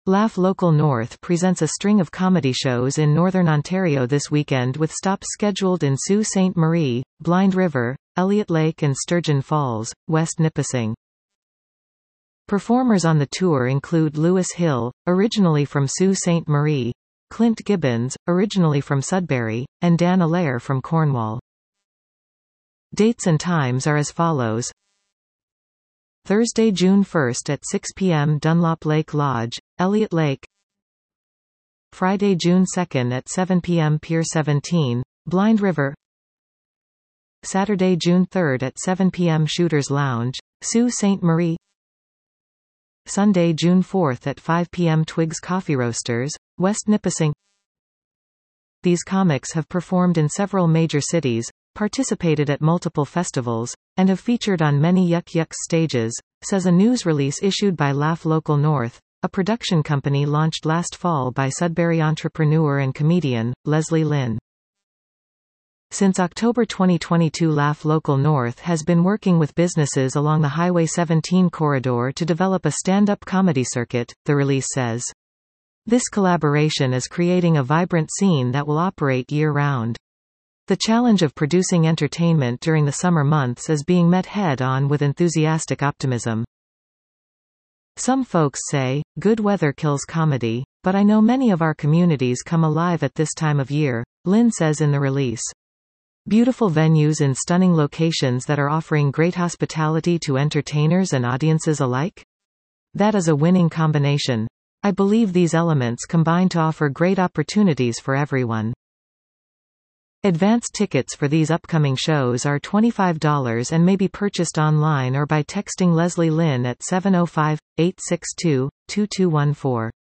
Laugh Local North presents a string of comedy shows in Northern Ontario this weekend with stops scheduled in Sault Ste. Marie, Blind River, Elliott Lake and Sturgeon Falls, West Nipissing. Performers on the tour include Lewis Hill, originally from Sault Ste. Marie, Clint Gibbons, originally from Sudbury, and Dan Allaire from Cornwall. Dates and times are as follows. Thursday, June 1st at 6 p.m. Dunlop Lake Lodge, Elliott Lake. Friday, June 2nd at 7 p.m. Pier 17, Blind River. Saturday, June 3rd at 7 p.m. Shooters Lounge, Sault Ste. Marie. Sunday, June 4th at 5 p.m. Twigs Coffee Roasters, West Nipissing. These comics have performed in several major cities, participated at multiple festivals, and have featured on many Yuck Yucks stages, says a news release issued by Laugh Local North, a production company launched last fall by Sudbury entrepreneur and comedian, Leslie Lynn. Since October 2022, Laugh Local North has been working with businesses along the Highway 17 corridor to develop a stand-up comedy circuit, the release says. This collaboration is creating a vibrant scene that will operate year-round. The challenge of producing entertainment during the summer months is being met head-on with enthusiastic optimism. Some folks say, good weather kills comedy, but I know many of our communities come alive at this time of year, Lynn says in the release. Beautiful venues in stunning locations that are offering great hospitality to entertainers and audiences alike? That is a winning combination. I believe these elements combine to offer great opportunities for everyone. Advance tickets for these upcoming shows are $25 and may be purchased online or by texting Leslie Lynn at 705-862-2214.